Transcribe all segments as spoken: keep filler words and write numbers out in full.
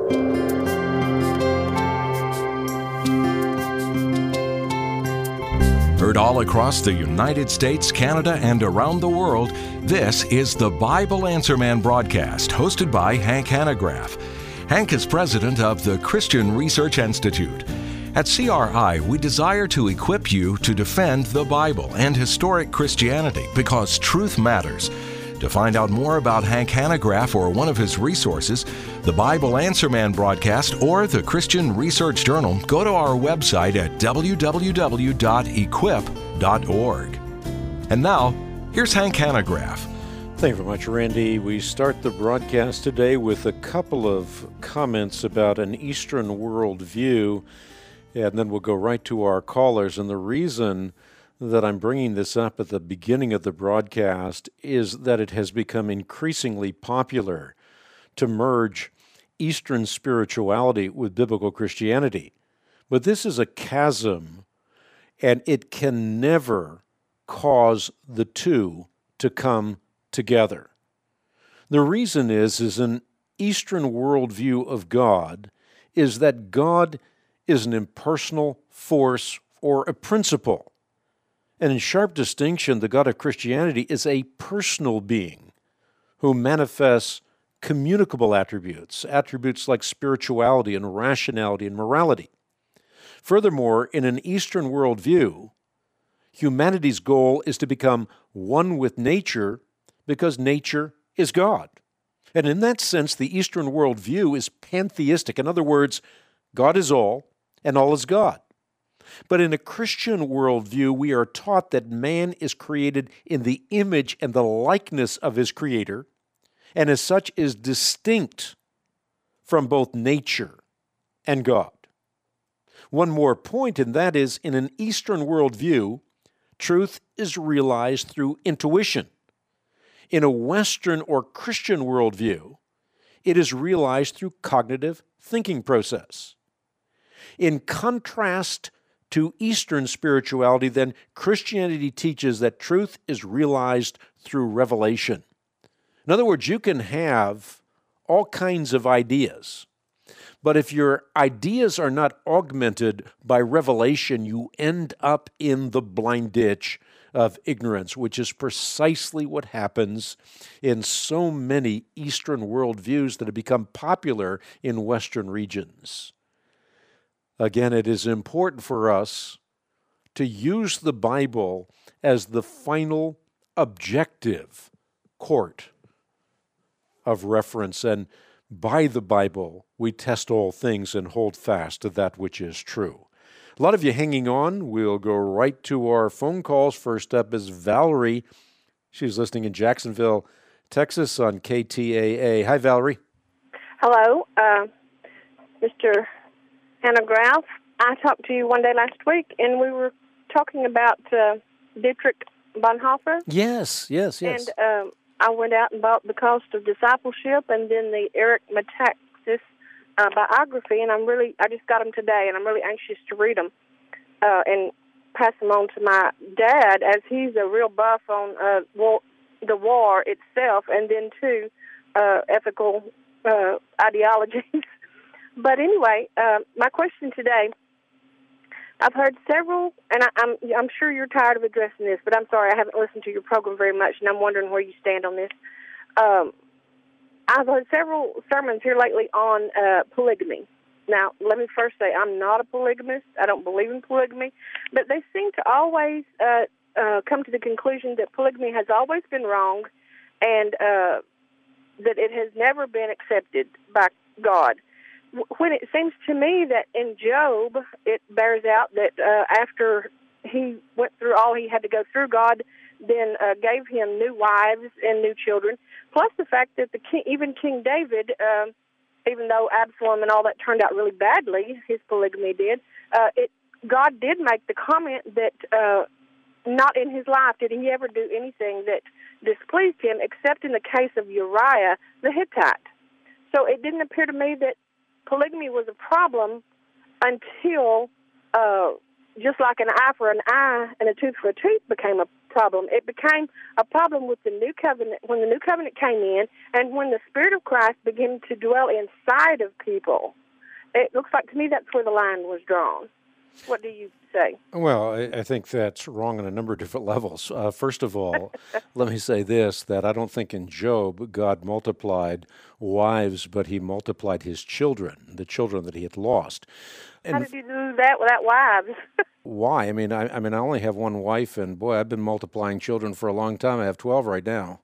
Heard all across the United States, Canada, and around the world, this is the Bible Answer Man broadcast, hosted by Hank Hanegraaff. Hank is president of the Christian Research Institute. At C R I, we desire to equip you to defend the Bible and historic Christianity because truth matters. To find out more about Hank Hanegraaff or one of his resources, the Bible Answer Man broadcast, or the Christian Research Journal, go to our website at w w w dot equip dot org. And now, here's Hank Hanegraaff. Thank you very much, Randy. We start the broadcast today with a couple of comments about an Eastern worldview, and then we'll go right to our callers. And the reason that I'm bringing this up at the beginning of the broadcast is that it has become increasingly popular to merge Eastern spirituality with biblical Christianity. But this is a chasm, and it can never cause the two to come together. The reason is, is an Eastern worldview of God is that God is an impersonal force or a principle. And in sharp distinction, the God of Christianity is a personal being who manifests communicable attributes, attributes like spirituality and rationality and morality. Furthermore, in an Eastern worldview, humanity's goal is to become one with nature because nature is God. And in that sense, the Eastern worldview is pantheistic. In other words, God is all and all is God. But in a Christian worldview, we are taught that man is created in the image and the likeness of his Creator, and as such is distinct from both nature and God. One more point, and that is, in an Eastern worldview, truth is realized through intuition. In a Western or Christian worldview, it is realized through cognitive thinking process. In contrast to Eastern spirituality, then, Christianity teaches that truth is realized through revelation. In other words, you can have all kinds of ideas, but if your ideas are not augmented by revelation, you end up in the blind ditch of ignorance, which is precisely what happens in so many Eastern worldviews that have become popular in Western regions. Again, it is important for us to use the Bible as the final objective court of reference, and by the Bible we test all things and hold fast to that which is true. A lot of you hanging on. We'll go right to our phone calls. First up is Valerie. She's listening in Jacksonville, Texas on K T A A. Hi, Valerie. Hello, uh, Mister Hanegraaff. I talked to you one day last week, and we were talking about uh, Dietrich Bonhoeffer. Yes, yes, yes. And um, I went out and bought The Cost of Discipleship and then the Eric Metaxas uh, biography, and I'm really, I just got them today, and I'm really anxious to read them uh, and pass them on to my dad, as he's a real buff on uh, war, the war itself, and then, too, uh, ethical uh, ideologies. But anyway, uh, my question today, I've heard several, and I, I'm I'm sure you're tired of addressing this, but I'm sorry, I haven't listened to your program very much, and I'm wondering where you stand on this. Um, I've heard several sermons here lately on uh, polygamy. Now, let me first say, I'm not a polygamist. I don't believe in polygamy, but they seem to always uh, uh, come to the conclusion that polygamy has always been wrong, and uh, that it has never been accepted by God. When it seems to me that in Job, it bears out that uh, after he went through all he had to go through, God then uh, gave him new wives and new children, plus the fact that the king, even King David, uh, even though Absalom and all that turned out really badly, his polygamy did, uh, it, God did make the comment that uh, not in his life did he ever do anything that displeased him, except in the case of Uriah the Hittite. So it didn't appear to me that polygamy was a problem until uh, just like an eye for an eye and a tooth for a tooth became a problem. It became a problem with the new covenant, when the new covenant came in, and when the Spirit of Christ began to dwell inside of people. It looks like to me that's where the line was drawn. What do you say? Well, I, I think that's wrong on a number of different levels. Uh, first of all, let me say this, that I don't think in Job God multiplied wives, but he multiplied his children, the children that he had lost. And how did you do that without wives? why? I mean, I, I mean, I only have one wife, and boy, I've been multiplying children for a long time. I have twelve right now.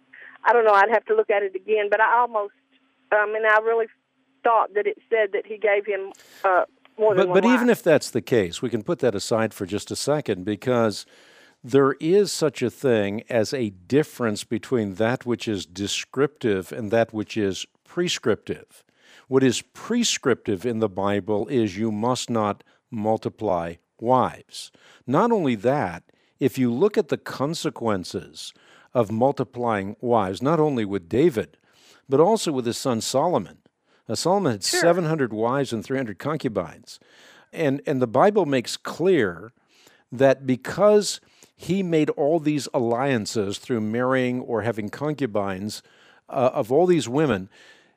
I don't know. I'd have to look at it again, but I almost, I mean, I really thought that it said that he gave him uh, more than But, one but even wife. if that's the case, we can put that aside for just a second, because there is such a thing as a difference between that which is descriptive and that which is prescriptive. What is prescriptive in the Bible is you must not multiply wives. Not only that, if you look at the consequences of multiplying wives, not only with David, but also with his son Solomon. Now, Solomon had Sure. seven hundred wives and three hundred concubines. And, and the Bible makes clear that because he made all these alliances through marrying or having concubines uh, of all these women,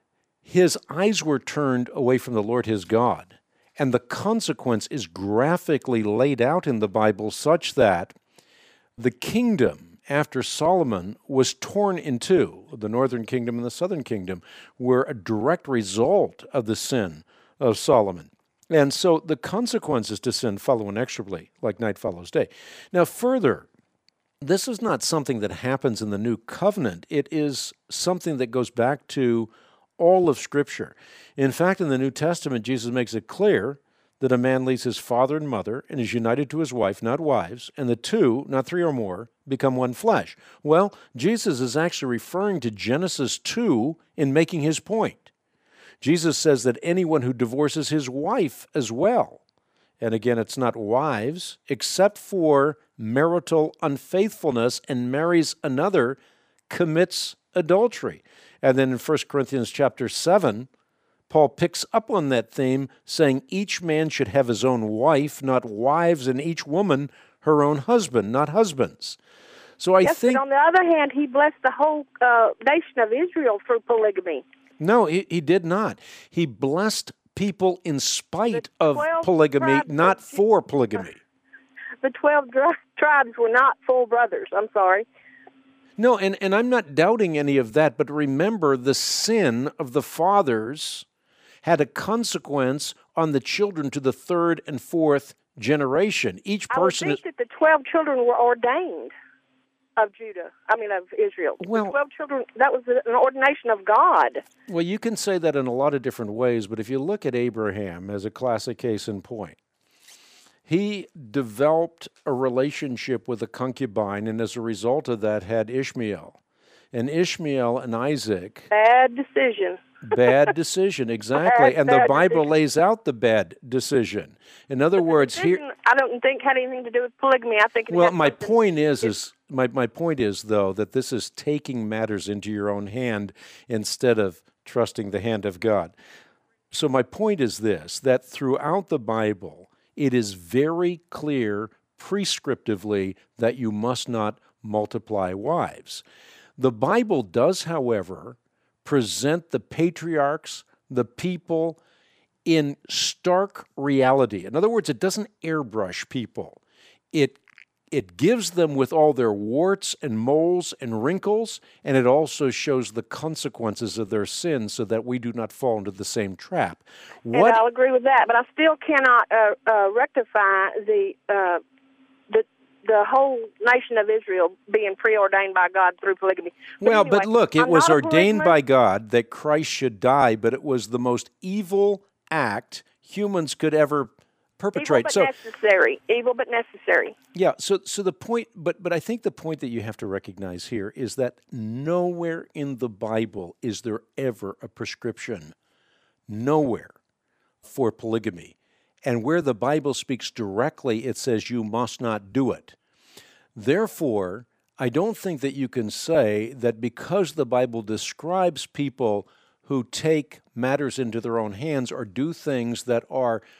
his eyes were turned away from the Lord his God. And the consequence is graphically laid out in the Bible such that the kingdom after Solomon was torn in two. The northern kingdom and the southern kingdom were a direct result of the sin of Solomon. And so the consequences to sin follow inexorably, like night follows day. Now, further, this is not something that happens in the new covenant. It is something that goes back to all of Scripture. In fact, in the New Testament, Jesus makes it clear that a man leaves his father and mother and is united to his wife, not wives, and the two, not three or more, become one flesh. Well, Jesus is actually referring to Genesis two in making his point. Jesus says that anyone who divorces his wife as well, and again, it's not wives, except for marital unfaithfulness and marries another, commits adultery. And then in First Corinthians chapter seven, Paul picks up on that theme, saying each man should have his own wife, not wives, and each woman her own husband, not husbands. So I yes, think... but on the other hand, he blessed the whole uh, nation of Israel through polygamy. No, he, he did not. He blessed people in spite The of twelve polygamy, tribes not of- for polygamy. The twelve dri- tribes were not full brothers. I'm sorry. No, and, and I'm not doubting any of that, but remember, the sin of the fathers had a consequence on the children to the third and fourth generation. Each I would person think is... that the twelve children were ordained of Judah. I mean, of Israel. Well- the twelve children, that was an ordination of God. Well, you can say that in a lot of different ways, but if you look at Abraham as a classic case in point, he developed a relationship with a concubine, and as a result of that had Ishmael. And Ishmael and Isaac... Bad decision. Bad decision, exactly. Bad, and the bad Bible decision. lays out the bad decision. In other words, here... Decision, I don't think had anything to do with polygamy. I think it Well, had my something- point is, is my, my point is, though, that this is taking matters into your own hand instead of trusting the hand of God. So my point is this, that throughout the Bible, it is very clear prescriptively that you must not multiply wives. The Bible does, however, present the patriarchs, the people, in stark reality. In other words, it doesn't airbrush people. It it gives them with all their warts and moles and wrinkles, and it also shows the consequences of their sins so that we do not fall into the same trap. And What I'll agree with that, but I still cannot uh, uh, rectify the uh, the the whole nation of Israel being preordained by God through polygamy. Well, anyway, but look, it I'm was not a ordained polygamist. by God that Christ should die, but it was the most evil act humans could ever perpetrate. Evil but So, necessary. Evil but necessary. yeah, so so the point, but but I think the point that you have to recognize here is that nowhere in the Bible is there ever a prescription, nowhere, for polygamy. And where the Bible speaks directly, it says you must not do it. Therefore, I don't think that you can say that because the Bible describes people who take matters into their own hands or do things that are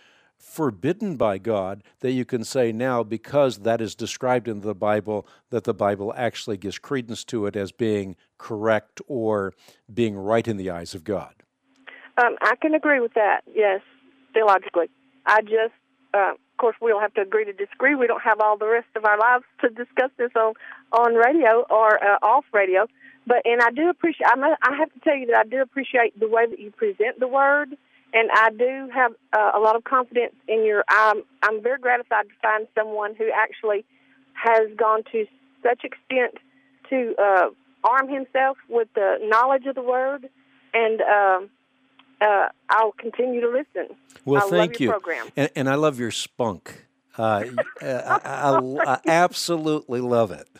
forbidden by God that you can say now, because that is described in the Bible, that the Bible actually gives credence to it as being correct or being right in the eyes of God? Um, I can agree with that, yes, theologically. I just, uh, of course, we'll have to agree to disagree. We don't have all the rest of our lives to discuss this on, on radio or uh, off radio. But and I do appreciate, I'm a, I have to tell you that I do appreciate the way that you present the Word, and I do have uh, a lot of confidence in your, I'm, I'm very gratified to find someone who actually has gone to such extent to uh, arm himself with the knowledge of the Word, and um, uh, I'll continue to listen. Well, I thank love your you. program. And, and I love your spunk. Uh, I, I, I, I absolutely love it.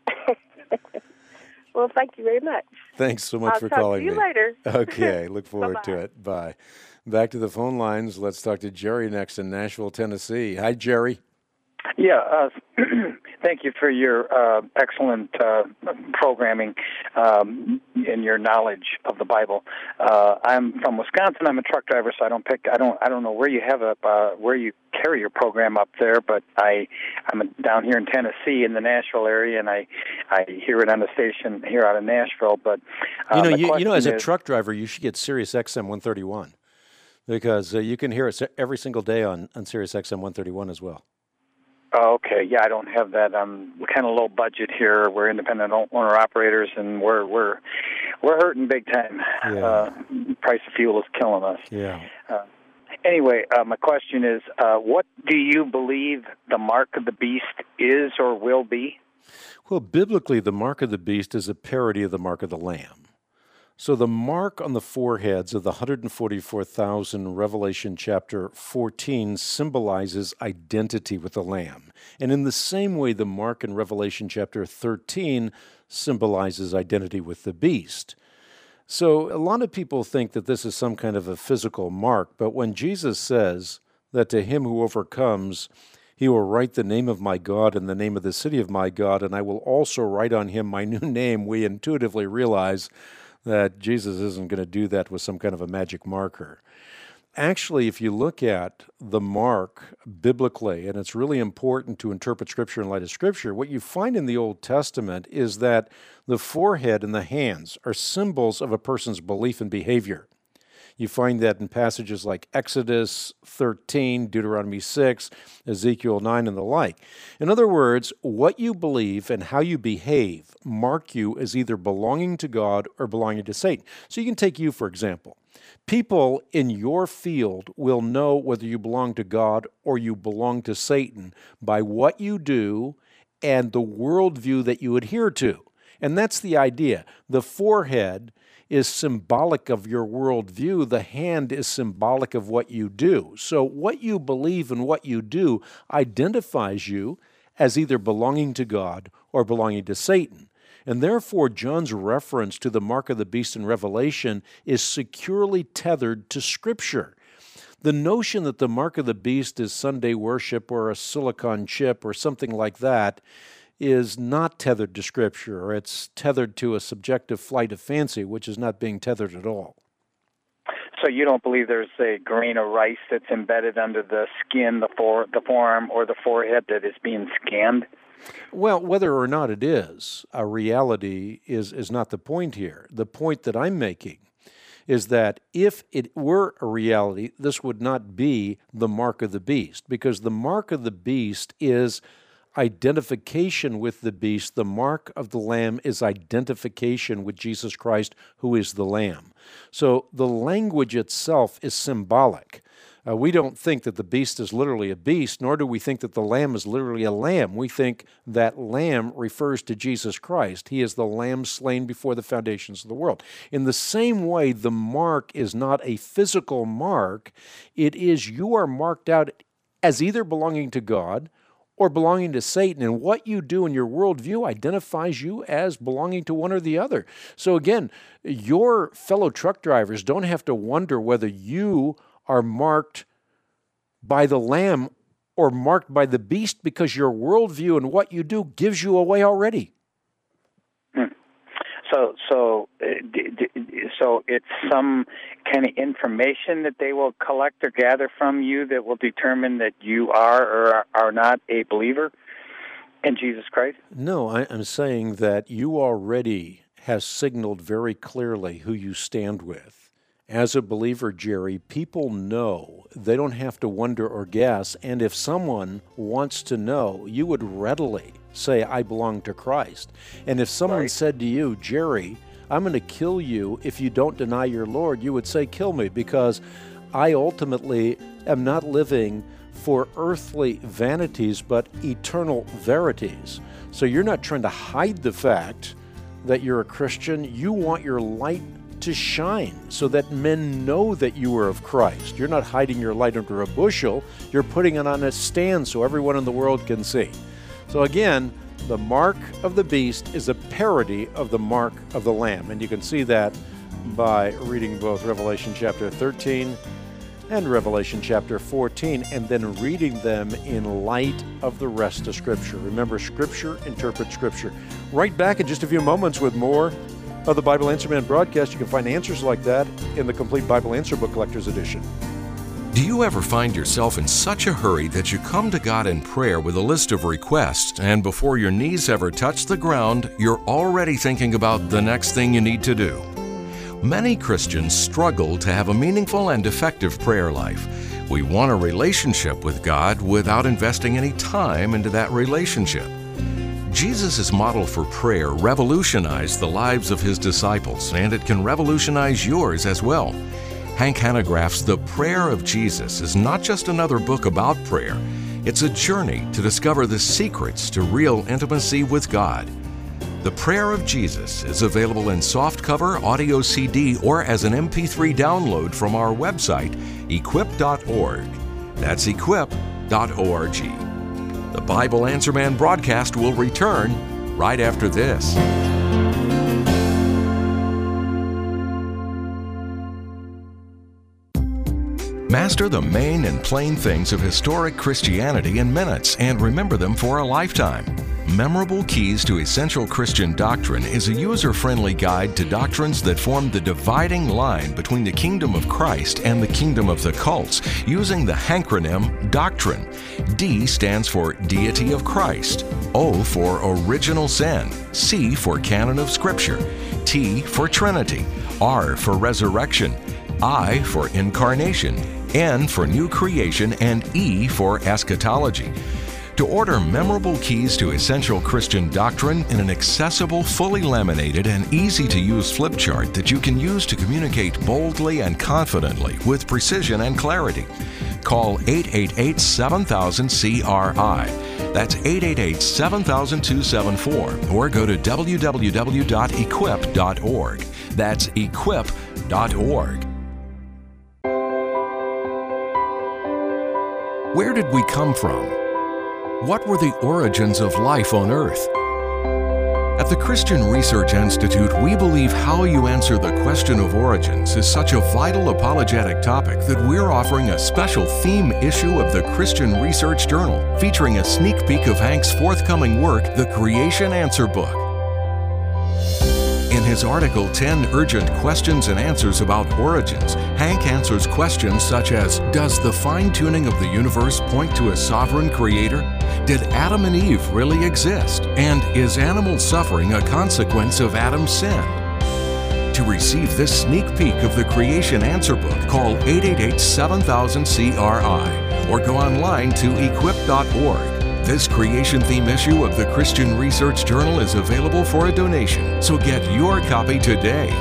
Well, thank you very much. Thanks so much I'll for talk calling to you me. later. Okay, look forward Bye-bye. to it. Bye. Back to the phone lines. Let's talk to Jerry next in Nashville, Tennessee. Hi, Jerry. Yeah, uh, thank you for your uh, excellent uh, programming um, and your knowledge of the Bible. Uh, I'm from Wisconsin. I'm a truck driver, so I don't pick. I don't. I don't know where you have it, uh, where you carry your program up there, but I, I'm down here in Tennessee in the Nashville area, and I, I hear it on the station here out of Nashville. But uh, you know, my you, you know, as a is, truck driver, you should get Sirius X M one thirty-one because uh, you can hear it every single day on on Sirius X M one thirty-one as well. Oh, okay. Yeah, I don't have that. Um, we're kind of low budget here. We're independent owner operators, and we're we're we're hurting big time. Yeah. Uh, price of fuel is killing us. Yeah. Uh, anyway, uh, my question is, uh, what do you believe the mark of the beast is or will be? Well, biblically, the mark of the beast is a parody of the mark of the Lamb. So the mark on the foreheads of the one hundred forty-four thousand, Revelation chapter fourteen, symbolizes identity with the Lamb. And in the same way, the mark in Revelation chapter thirteen symbolizes identity with the beast. So a lot of people think that this is some kind of a physical mark, but when Jesus says that to him who overcomes, he will write the name of my God and the name of the city of my God, and I will also write on him my new name, we intuitively realize that Jesus isn't going to do that with some kind of a magic marker. Actually, if you look at the mark biblically, and it's really important to interpret Scripture in light of Scripture, what you find in the Old Testament is that the forehead and the hands are symbols of a person's belief and behavior. You find that in passages like Exodus thirteen, Deuteronomy six, Ezekiel nine, and the like. In other words, what you believe and how you behave mark you as either belonging to God or belonging to Satan. So you can take you, for example. People in your field will know whether you belong to God or you belong to Satan by what you do and the worldview that you adhere to. And that's the idea. The forehead is symbolic of your worldview. The hand is symbolic of what you do. So what you believe and what you do identifies you as either belonging to God or belonging to Satan. And therefore, John's reference to the mark of the beast in Revelation is securely tethered to Scripture. The notion that the mark of the beast is Sunday worship or a silicon chip or something like that is not tethered to Scripture, or it's tethered to a subjective flight of fancy, which is not being tethered at all. So you don't believe there's a grain of rice that's embedded under the skin, the fore, the forearm, or the forehead that is being scanned? Well, whether or not it is a reality is, is not the point here. The point that I'm making is that if it were a reality, this would not be the mark of the beast, because the mark of the beast is identification with the beast. The mark of the Lamb is identification with Jesus Christ, who is the Lamb. So the language itself is symbolic. Uh, we don't think that the beast is literally a beast, nor do we think that the lamb is literally a lamb. We think that lamb refers to Jesus Christ. He is the lamb slain before the foundations of the world. In the same way, the mark is not a physical mark. It is you are marked out as either belonging to God or belonging to Satan, and what you do in your worldview identifies you as belonging to one or the other. So again, your fellow truck drivers don't have to wonder whether you are marked by the Lamb or marked by the beast, because your worldview and what you do gives you away already. Hmm. So, so, uh, d- d- so it's some kind of information that they will collect or gather from you that will determine that you are or are not a believer in Jesus Christ? No, I, I'm saying that you already have signaled very clearly who you stand with. As a believer, Jerry, people know. They don't have to wonder or guess. And if someone wants to know, you would readily say, I belong to Christ. And if someone Right. said to you, Jerry, I'm going to kill you if you don't deny your Lord, you would say, kill me, because I ultimately am not living for earthly vanities, but eternal verities. So you're not trying to hide the fact that you're a Christian. You want your light to shine so that men know that you are of Christ. You're not hiding your light under a bushel. You're putting it on a stand so everyone in the world can see. So again, the mark of the beast is a parody of the mark of the Lamb. And you can see that by reading both Revelation chapter thirteen and Revelation chapter fourteen, and then reading them in light of the rest of Scripture. Remember, Scripture interprets Scripture. Right back in just a few moments with more of the Bible Answer Man broadcast. You can find answers like that in the Complete Bible Answer Book Collector's Edition. Do you ever find yourself in such a hurry that you come to God in prayer with a list of requests, and before your knees ever touch the ground, you're already thinking about the next thing you need to do? Many Christians struggle to have a meaningful and effective prayer life. We want a relationship with God without investing any time into that relationship. Jesus' model for prayer revolutionized the lives of his disciples, and it can revolutionize yours as well. Hank Hanegraaff's The Prayer of Jesus is not just another book about prayer. It's a journey to discover the secrets to real intimacy with God. The Prayer of Jesus is available in softcover, audio C D, or as an M P three download from our website, equip dot org. That's equip dot org. The Bible Answer Man broadcast will return right after this. Master the main and plain things of historic Christianity in minutes and remember them for a lifetime. Memorable Keys to Essential Christian Doctrine is a user-friendly guide to doctrines that form the dividing line between the kingdom of Christ and the kingdom of the cults, using the hankronym Doctrine. D stands for Deity of Christ, O for Original Sin, C for Canon of Scripture, T for Trinity, R for Resurrection, I for Incarnation, N for New Creation, and E for Eschatology. To order Memorable Keys to Essential Christian Doctrine in an accessible, fully laminated, and easy-to-use flip chart that you can use to communicate boldly and confidently with precision and clarity, call eight eight eight, seven thousand, C R I. That's eight eight eight, seven thousand, two seven four, or go to w w w dot equip dot org. That's equip dot org. Where did we come from? What were the origins of life on earth? At the Christian Research Institute, we believe how you answer the question of origins is such a vital apologetic topic that we're offering a special theme issue of the Christian Research Journal, featuring a sneak peek of Hank's forthcoming work, The Creation Answer Book. In his article, ten Urgent Questions and Answers About Origins, Hank answers questions such as, does the fine-tuning of the universe point to a sovereign creator? Did Adam and Eve really exist? And is animal suffering a consequence of Adam's sin? To receive this sneak peek of the Creation Answer Book, call eight eight eight, seven thousand, C R I or go online to equip dot org. This creation theme issue of the Christian Research Journal is available for a donation, so get your copy today.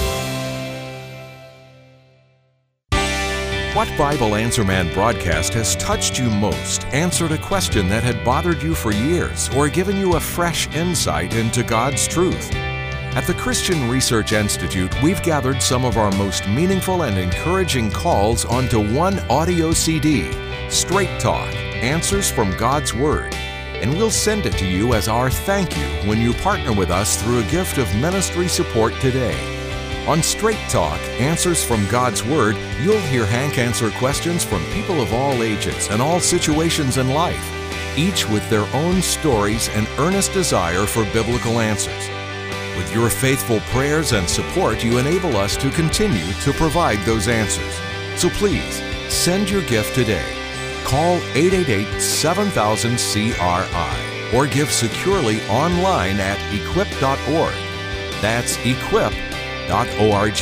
What Bible Answer Man broadcast has touched you most, answered a question that had bothered you for years, or given you a fresh insight into God's truth? At the Christian Research Institute, we've gathered some of our most meaningful and encouraging calls onto one audio C D, Straight Talk, Answers from God's Word, and we'll send it to you as our thank you when you partner with us through a gift of ministry support today. On Straight Talk, Answers from God's Word, you'll hear Hank answer questions from people of all ages and all situations in life, each with their own stories and earnest desire for biblical answers. With your faithful prayers and support, you enable us to continue to provide those answers. So please, send your gift today. Call eight eight eight, seven thousand, C R I or give securely online at equip dot org. That's equip dot org.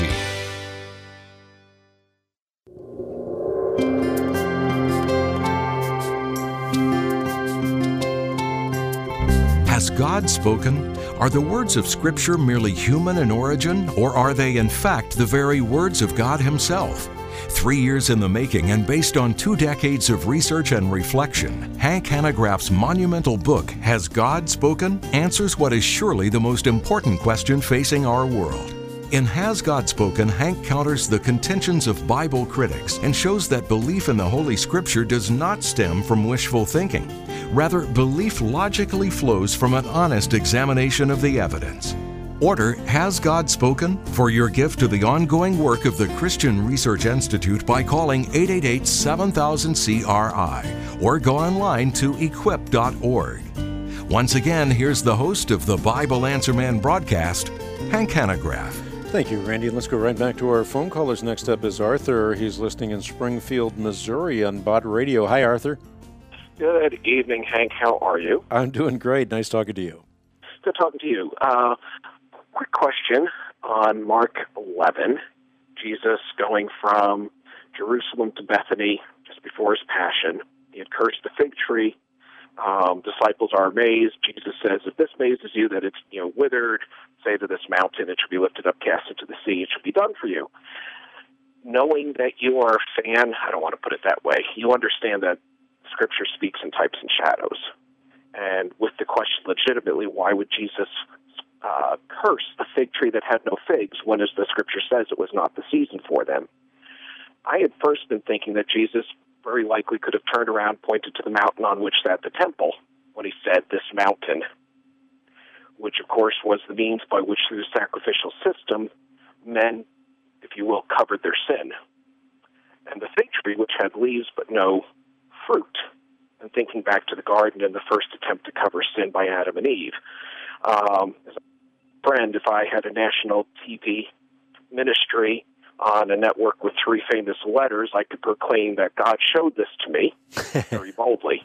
Has God spoken? Are the words of Scripture merely human in origin, or are they in fact the very words of God Himself? Three years in the making and based on two decades of research and reflection, Hank Hanegraaff's monumental book, Has God Spoken?, answers what is surely the most important question facing our world. In Has God Spoken?, Hank counters the contentions of Bible critics and shows that belief in the Holy Scripture does not stem from wishful thinking. Rather, belief logically flows from an honest examination of the evidence. Order Has God Spoken? For your gift to the ongoing work of the Christian Research Institute by calling eight eight eight, seven thousand, C R I or go online to equip dot org. Once again, here's the host of the Bible Answer Man broadcast, Hank Hanegraaff. Thank you, Randy. Let's go right back to our phone callers. Next up is Arthur. He's listening in Springfield, Missouri on B O D Radio. Hi, Arthur. Good evening, Hank. How are you? I'm doing great. Nice talking to you. Good talking to you. Uh, quick question on Mark eleven. Jesus going from Jerusalem to Bethany just before his passion. He had cursed the fig tree. Um, disciples are amazed. Jesus says, if this amazes you that it's you know withered, say to this mountain, it should be lifted up, cast into the sea. It should be done for you. Knowing that you are a fan, I don't want to put it that way, you understand that Scripture speaks in types and shadows. And with the question legitimately, why would Jesus uh, curse a fig tree that had no figs when, as the Scripture says, it was not the season for them? I had first been thinking that Jesus very likely could have turned around, pointed to the mountain on which sat the temple when he said, this mountain, which, of course, was the means by which, through the sacrificial system, men, if you will, covered their sin. And the fig tree, which had leaves but no fruit, and thinking back to the garden and the first attempt to cover sin by Adam and Eve. Um, as a friend, if I had a national T V ministry on a network with three famous letters, I could proclaim that God showed this to me very boldly.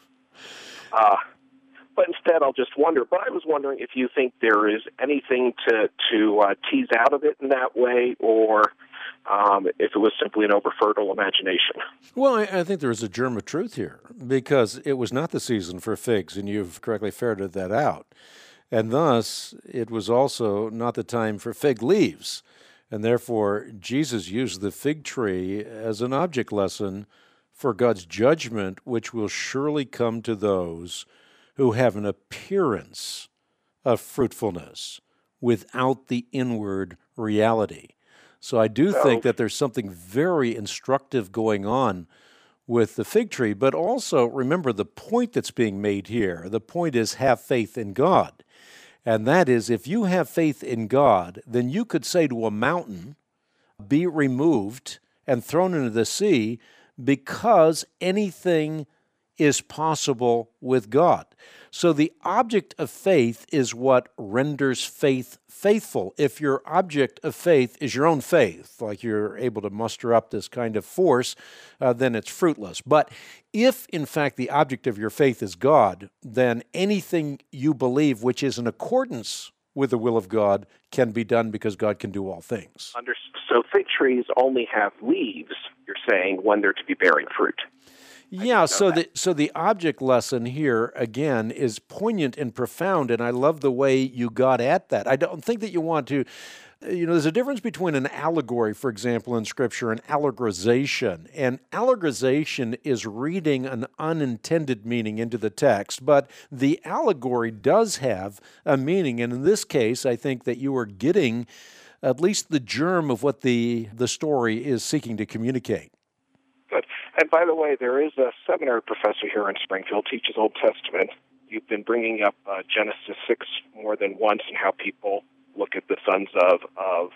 Uh, but instead, I'll just wonder. But I was wondering if you think there is anything to, to uh, tease out of it in that way, or Um, if it was simply an over-fertile imagination. Well, I, I think there is a germ of truth here, because it was not the season for figs, and you've correctly ferreted that out. And thus, it was also not the time for fig leaves. And therefore, Jesus used the fig tree as an object lesson for God's judgment, which will surely come to those who have an appearance of fruitfulness without the inward reality. So I do think that there's something very instructive going on with the fig tree, but also remember the point that's being made here. The point is have faith in God. And that is, if you have faith in God, then you could say to a mountain, be removed and thrown into the sea, because anything is possible with God. So the object of faith is what renders faith faithful. If your object of faith is your own faith, like you're able to muster up this kind of force, uh, then it's fruitless. But if, in fact, the object of your faith is God, then anything you believe which is in accordance with the will of God can be done, because God can do all things. So fig trees only have leaves, you're saying, when they're to be bearing fruit. Yeah, so the so the object lesson here, again, is poignant and profound, and I love the way you got at that. I don't think that you want to, you know, there's a difference between an allegory, for example, in Scripture, and allegorization. And allegorization is reading an unintended meaning into the text, but the allegory does have a meaning, and in this case, I think that you are getting at least the germ of what the, the story is seeking to communicate. Good. And by the way, there is a seminary professor here in Springfield, teaches Old Testament. You've been bringing up uh, Genesis six more than once, and how people look at the sons of, of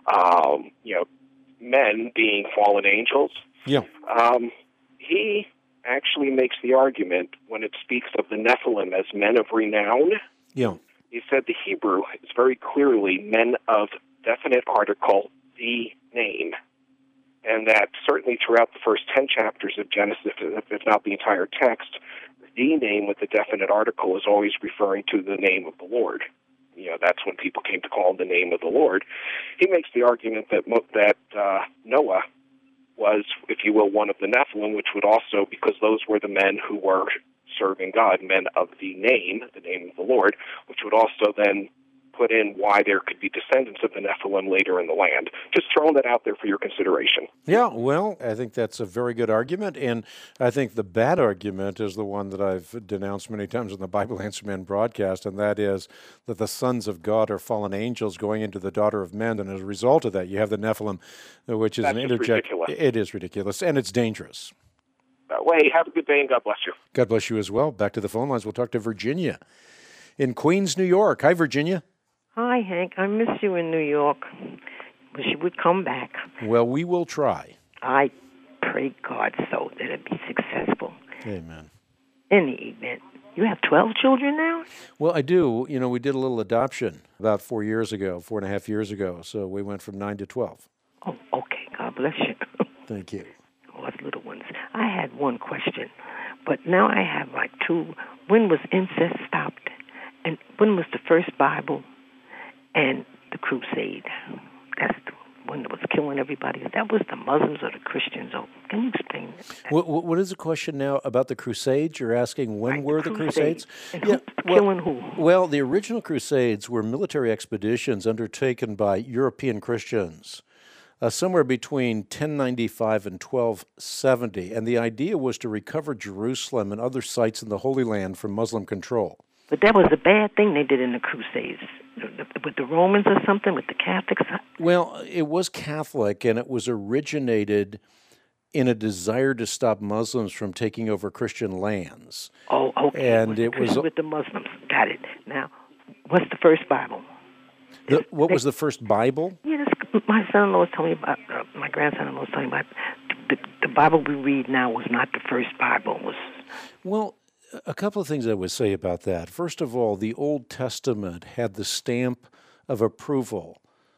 um, you know, men being fallen angels. Yeah. Um, he actually makes the argument when it speaks of the Nephilim as men of renown. Yeah. He said the Hebrew is very clearly men of definite article, the name. And that certainly throughout the first ten chapters of Genesis, if not the entire text, the name with the definite article is always referring to the name of the Lord. You know, that's when people came to call him the name of the Lord. He makes the argument that that uh, Noah was, if you will, one of the Nephilim, which would also, because those were the men who were serving God, men of the name, the name of the Lord, which would also then put in why there could be descendants of the Nephilim later in the land. Just throwing that out there for your consideration. Yeah, well, I think that's a very good argument, and I think the bad argument is the one that I've denounced many times in the Bible Answer Man broadcast, and that is that the sons of God are fallen angels going into the daughter of men, and as a result of that, you have the Nephilim, which is that's an interject. Ridiculous. It is ridiculous, and it's dangerous. That way, have a good day, and God bless you. God bless you as well. Back to the phone lines. We'll talk to Virginia in Queens, New York. Hi, Virginia. Hi, Hank. I miss you in New York. Wish you would come back. Well, we will try. I pray God so that it be successful. Amen. In the event. You have twelve children now? Well, I do. You know, we did a little adoption about four years ago, four and a half years ago. So we went from nine to twelve. Oh, okay. God bless you. Thank you. Oh, that's little ones. I had one question, but now I have like two. When was incest stopped? And when was the first Bible and the crusade? That's the one that was killing everybody. That was the Muslims or the Christians? Oh, can you explain that? What, what is the question now about the Crusades? You're asking when Right, were the the Crusades. Crusades? And Yeah, who, well, killing who? Well, the original Crusades were military expeditions undertaken by European Christians uh, somewhere between ten ninety-five and twelve seventy, and the idea was to recover Jerusalem and other sites in the Holy Land from Muslim control. But that was a bad thing they did in the Crusades. With the Romans or something, with the Catholics? Well, it was Catholic, and it was originated in a desire to stop Muslims from taking over Christian lands. Oh, okay. And with it the, was with the Muslims. Got it. Now, what's the first Bible? The, what was the first Bible? Yeah, this, my son-in-law was telling me about, uh, my grandson-in-law was telling me about, the, the Bible we read now was not the first Bible. It was Well, a couple of things I would say about that. First of all, the Old Testament had the stamp of approval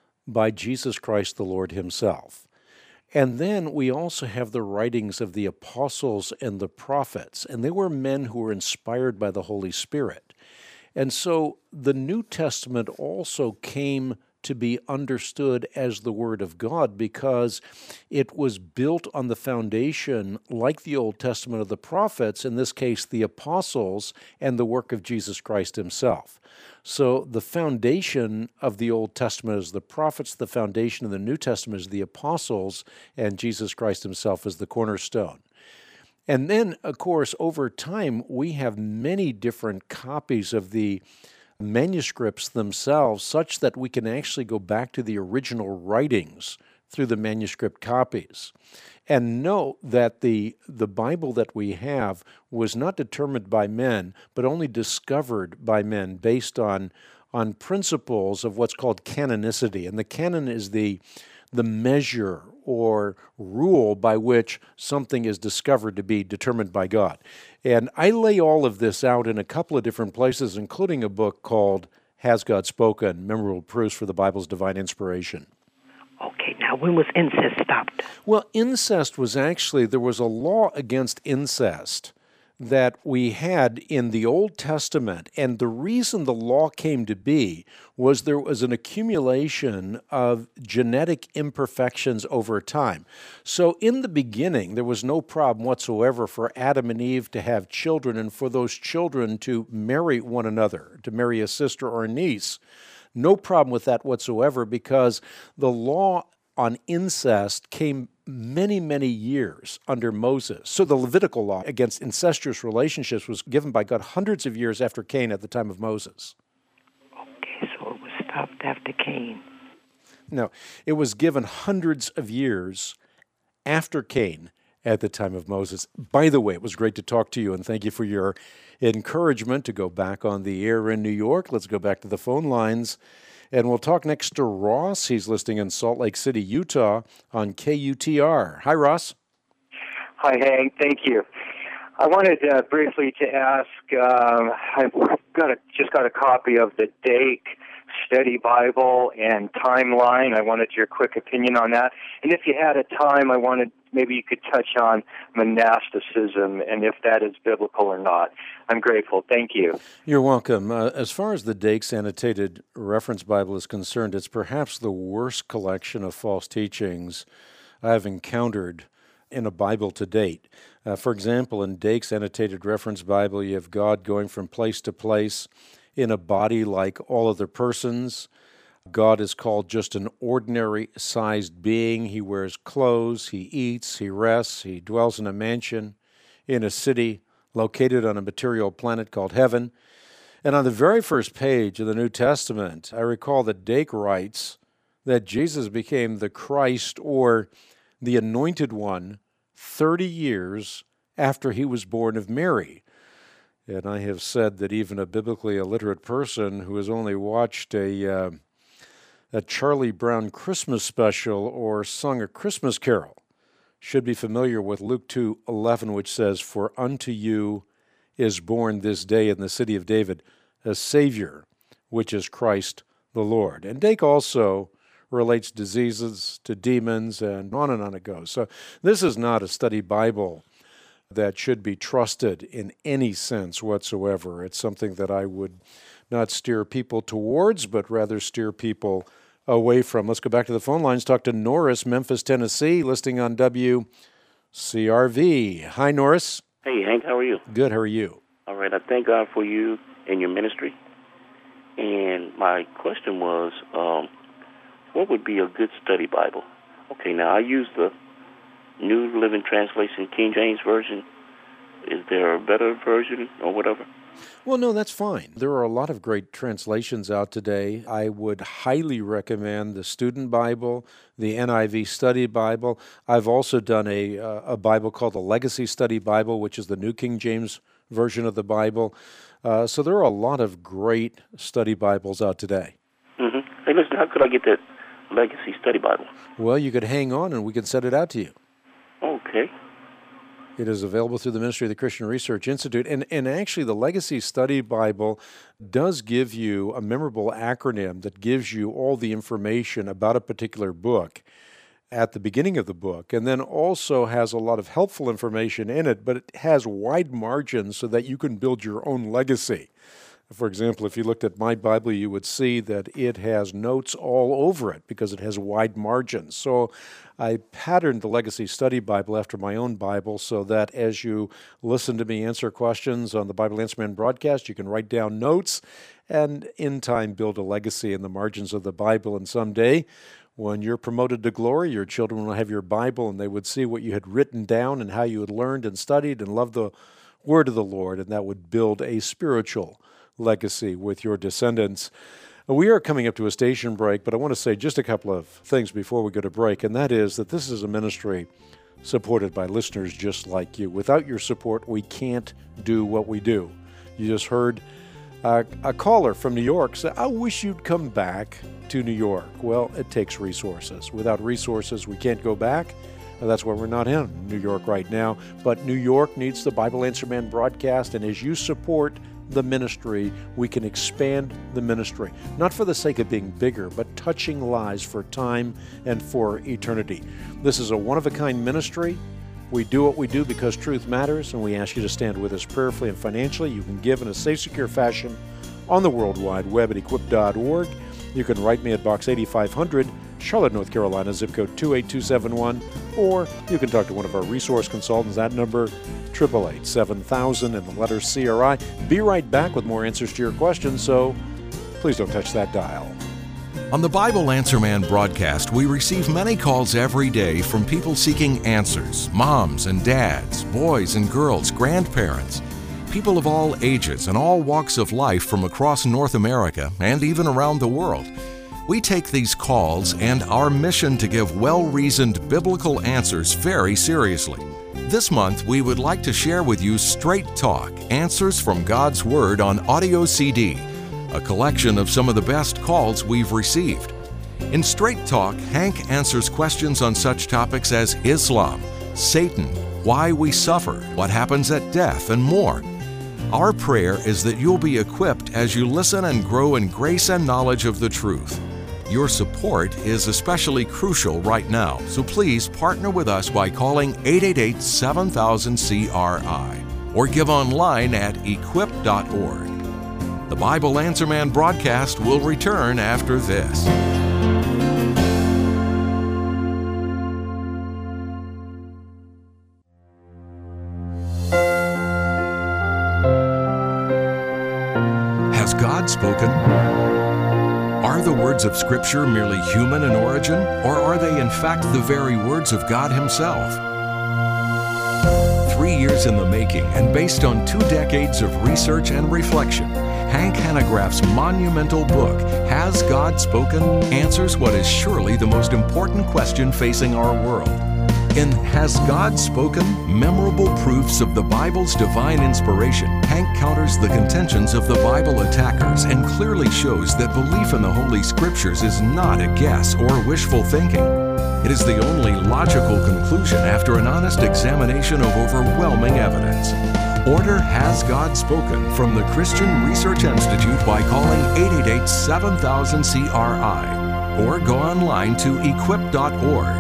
by Jesus Christ the Lord himself. And then we also have the writings of the apostles and the prophets, and they were men who were inspired by the Holy Spirit. And so the New Testament also came to be understood as the Word of God because it was built on the foundation, like the Old Testament, of the prophets, in this case the apostles, and the work of Jesus Christ himself. So the foundation of the Old Testament is the prophets, the foundation of the New Testament is the apostles, and Jesus Christ himself is the cornerstone. And then, of course, over time, we have many different copies of the manuscripts themselves, such that we can actually go back to the original writings through the manuscript copies. And note that the, the Bible that we have was not determined by men, but only discovered by men based on, on principles of what's called canonicity. And the canon is the the measure or rule by which something is discovered to be determined by God. And I lay all of this out in a couple of different places, including a book called Has God Spoken? Memorable Proofs for the Bible's Divine Inspiration. okay. Now, when was incest stopped? Well, incest was actually, there was a law against incest that we had in the Old Testament, and the reason the law came to be was there was an accumulation of genetic imperfections over time. So in the beginning, there was no problem whatsoever for Adam and Eve to have children and for those children to marry one another, to marry a sister or a niece. No problem with that whatsoever because the law on incest came many, many years under Moses. So the Levitical law against incestuous relationships was given by God hundreds of years after Cain at the time of Moses. Okay, so it was stopped after Cain. No, it was given hundreds of years after Cain at the time of Moses. By the way, it was great to talk to you, and thank you for your encouragement to go back on the air in New York. Let's go back to the phone lines. And we'll talk next to Ross. He's listening in Salt Lake City, Utah on K U T R. Hi, Ross. Hi, Hank. Thank you. I wanted uh, briefly to ask, uh, I, got a, just got a copy of the Dake Study Bible and Timeline. I wanted your quick opinion on that. And if you had a time, I wanted maybe you could touch on monasticism and if that is biblical or not. I'm grateful. Thank you. You're welcome. Uh, as far as the Dake's Annotated Reference Bible is concerned, it's perhaps the worst collection of false teachings I've encountered in a Bible to date. Uh, for example, in Dake's Annotated Reference Bible, you have God going from place to place in a body like all other persons. God is called just an ordinary-sized being. He wears clothes, he eats, he rests, he dwells in a mansion in a city located on a material planet called heaven. And on the very first page of the New Testament, I recall that Dake writes that Jesus became the Christ or the Anointed One thirty years after he was born of Mary. And I have said that even a biblically illiterate person who has only watched a uh, a Charlie Brown Christmas special or sung a Christmas carol should be familiar with Luke two eleven, which says, "For unto you is born this day in the city of David a Savior, which is Christ the Lord." And Dake also relates diseases to demons, and on and on it goes. So this is not a study Bible that should be trusted in any sense whatsoever. It's something that I would not steer people towards, but rather steer people away from. Let's go back to the phone lines. Talk to Norris, Memphis, Tennessee, listing on W C R V. Hi, Norris. Hey, Hank, how are you? Good, how are you? All right, I thank God for you and your ministry. And my question was, um, what would be a good study Bible? Okay, now I use the New Living Translation, King James Version. Is there a better version or whatever? Well, no, that's fine. There are a lot of great translations out today. I would highly recommend the Student Bible, the N I V Study Bible. I've also done a, uh, a Bible called the Legacy Study Bible, which is the New King James Version of the Bible. Uh, so there are a lot of great study Bibles out today. Mm-hmm. Hey, listen, how could I get that Legacy Study Bible? Well, you could hang on and we can send it out to you. Okay. It is available through the Ministry of the Christian Research Institute. And, and actually, the Legacy Study Bible does give you a memorable acronym that gives you all the information about a particular book at the beginning of the book, and then also has a lot of helpful information in it, but it has wide margins so that you can build your own legacy. For example, if you looked at my Bible, you would see that it has notes all over it because it has wide margins. So I patterned the Legacy Study Bible after my own Bible so that as you listen to me answer questions on the Bible Answer Man broadcast, you can write down notes and in time build a legacy in the margins of the Bible. And someday, when you're promoted to glory, your children will have your Bible and they would see what you had written down and how you had learned and studied and loved the Word of the Lord, and that would build a spiritual legacy with your descendants. We are coming up to a station break, but I want to say just a couple of things before we go to break, and that is that this is a ministry supported by listeners just like you. Without your support, we can't do what we do. You just heard uh, a caller from New York say, I wish you'd come back to New York. Well, it takes resources. Without resources, we can't go back. That's why we're not in New York right now. But New York needs the Bible Answer Man broadcast, and as you support the ministry, we can expand the ministry, not for the sake of being bigger, but touching lives for time and for eternity. This is a one-of-a-kind ministry. We do what we do because truth matters, and we ask you to stand with us prayerfully and financially. You can give in a safe, secure fashion on the World Wide Web at equip dot org. You can write me at Box eighty-five hundred, Charlotte, North Carolina, zip code two eight two seven one, or you can talk to one of our resource consultants. That number, eight eight eight, seven thousand, and the letter C R I. Be right back with more answers to your questions, so please don't touch that dial. On the Bible Answer Man broadcast, we receive many calls every day from people seeking answers, moms and dads, boys and girls, grandparents, people of all ages and all walks of life from across North America and even around the world. We take these calls and our mission to give well-reasoned biblical answers very seriously. This month, we would like to share with you Straight Talk, Answers from God's Word on Audio C D, a collection of some of the best calls we've received. In Straight Talk, Hank answers questions on such topics as Islam, Satan, why we suffer, what happens at death, and more. Our prayer is that you'll be equipped as you listen and grow in grace and knowledge of the truth. Your support is especially crucial right now, so please partner with us by calling eight eight eight, seven thousand, C R I or give online at equip dot org. The Bible Answer Man broadcast will return after this. Has God spoken? Are the words of Scripture merely human in origin, or are they in fact the very words of God Himself? Three years in the making and based on two decades of research and reflection, Hank Hanegraaff's monumental book, Has God Spoken?, answers what is surely the most important question facing our world. In Has God Spoken? Memorable Proofs of the Bible's Divine Inspiration, Hank counters the contentions of the Bible attackers and clearly shows that belief in the Holy Scriptures is not a guess or wishful thinking. It is the only logical conclusion after an honest examination of overwhelming evidence. Order Has God Spoken from the Christian Research Institute by calling eight eight eight, seven thousand, C R I or go online to equip dot org.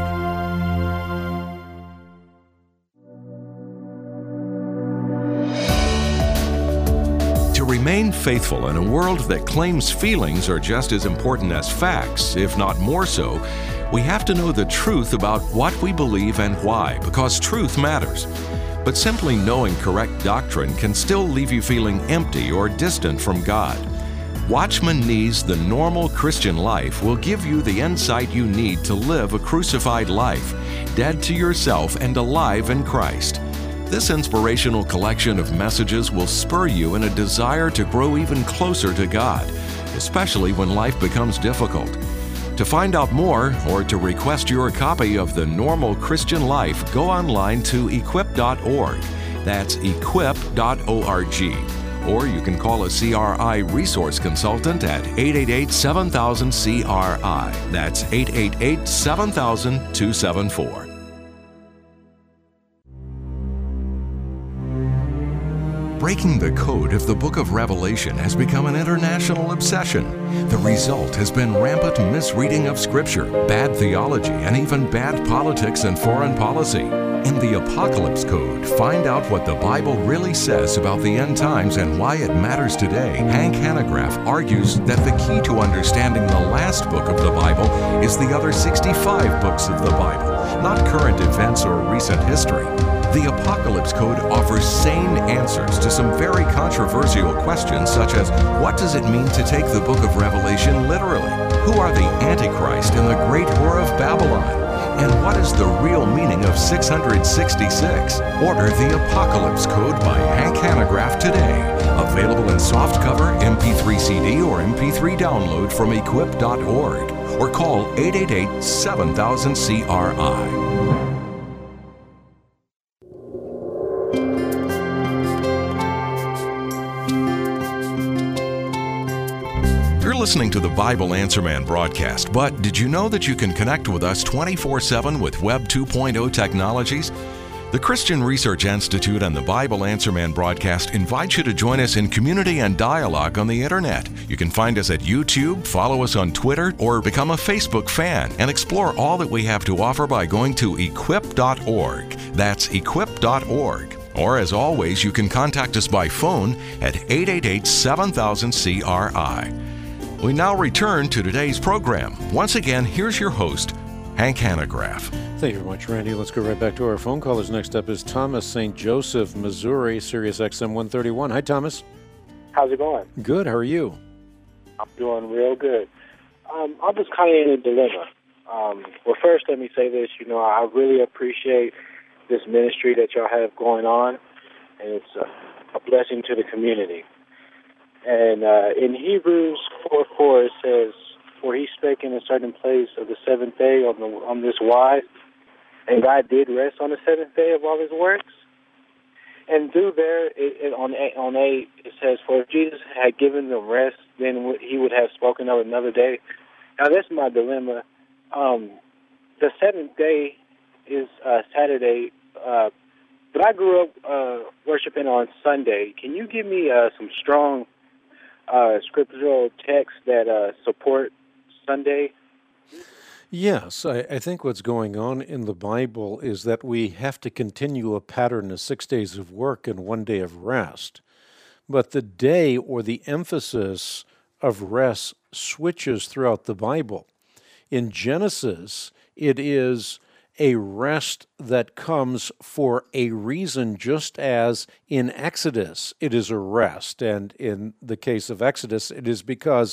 To remain faithful in a world that claims feelings are just as important as facts, if not more so, we have to know the truth about what we believe and why, because truth matters. But simply knowing correct doctrine can still leave you feeling empty or distant from God. Watchman Nee's The Normal Christian Life will give you the insight you need to live a crucified life, dead to yourself and alive in Christ. This inspirational collection of messages will spur you in a desire to grow even closer to God, especially when life becomes difficult. To find out more or to request your copy of The Normal Christian Life, go online to equip dot org. That's equip dot org. Or you can call a C R I resource consultant at eight eight eight, seven thousand, C R I. That's eight eight eight, seven thousand, two seven four. Breaking the code of the book of Revelation has become an international obsession. The result has been rampant misreading of Scripture, bad theology, and even bad politics and foreign policy. In the Apocalypse Code, find out what the Bible really says about the end times and why it matters today. Hank Hanegraaff argues that the key to understanding the last book of the Bible is the other sixty-five books of the Bible, not current events or recent history. The Apocalypse Code offers sane answers to some very controversial questions such as, what does it mean to take the book of Revelation literally? Who are the Antichrist and the great whore of Babylon? And what is the real meaning of six hundred sixty-six? Order the Apocalypse Code by Hank Hanegraaff today. Available in softcover, M P three C D, or M P three download from equip dot org. Or call eight eight eight, seven thousand, C R I. Listening to the Bible Answer Man broadcast, but did you know that you can connect with us twenty-four seven with Web two point oh technologies? The Christian Research Institute and the Bible Answer Man broadcast invite you to join us in community and dialogue on the internet. You can find us at YouTube, follow us on Twitter, or become a Facebook fan and explore all that we have to offer by going to equip dot org. That's equip dot org. Or as always, you can contact us by phone at eight eight eight, seven thousand, C R I. We now return to today's program. Once again, here's your host, Hank Hanegraaff. Thank you very much, Randy. Let's go right back to our phone callers. Next up is Thomas, Saint Joseph, Missouri, Sirius X M one thirty-one. Hi, Thomas. How's it going? Good. How are you? I'm doing real good. Um, I'm just kind of in a dilemma. Um, well, first, let me say this. You know, I really appreciate this ministry that y'all have going on, and it's a, a blessing to the community. And uh, in Hebrews four four, it says, "For he spake in a certain place of the seventh day on the on this wise, and God did rest on the seventh day of all his works." And through there, it, it, on on eight, it says, "For if Jesus had given them rest, then he would have spoken of another day." Now, that's my dilemma. Um, the seventh day is uh, Saturday, uh, but but I grew up uh, worshiping on Sunday. Can you give me uh, some strong uh, scriptural texts that uh, support Sunday? Yes, I, I think what's going on in the Bible is that we have to continue a pattern of six days of work and one day of rest. But the day or the emphasis of rest switches throughout the Bible. In Genesis, it is a rest that comes for a reason, just as in Exodus it is a rest. And in the case of Exodus, it is because